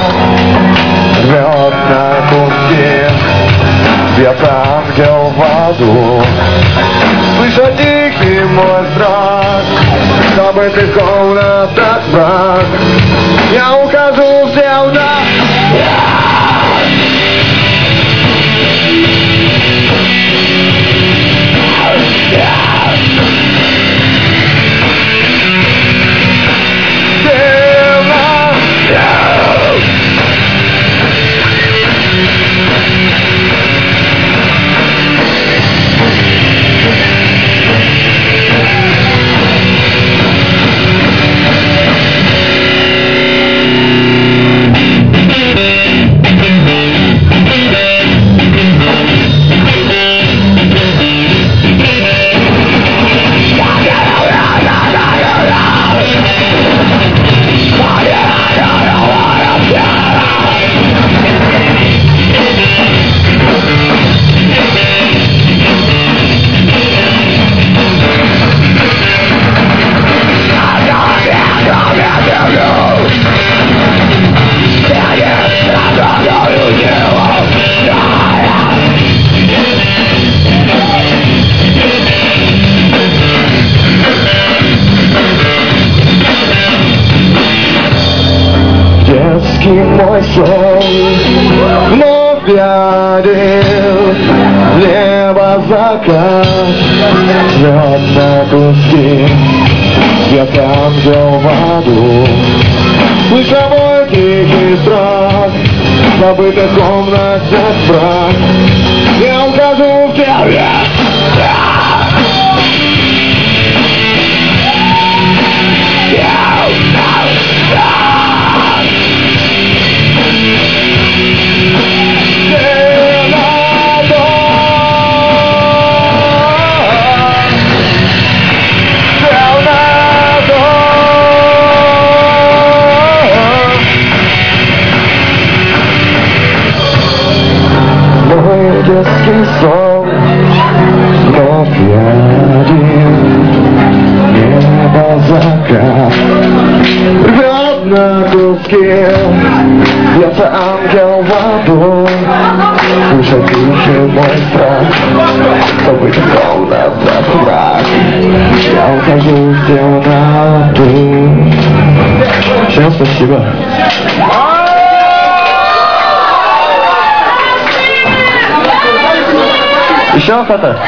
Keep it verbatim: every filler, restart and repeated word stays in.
рвет на куски. Бьется ангел в аду, слыша тихий мой страх, чтобы ты комната брак. Я ухожу в темно. Детский мой сон вновь ярил, небо закат рвет на куски. Свет ангел в аду, слыша мой тихий страх, в забытых комнатах брак. Я ухожу в тебя. Мой детский сон вновь ярил, небо закат рвет на куски. Бьется ангел в аду, слыша тихий мой страх, чтобы ты комната брак. Я ухожу в темноту. Всем спасибо. Еще фото.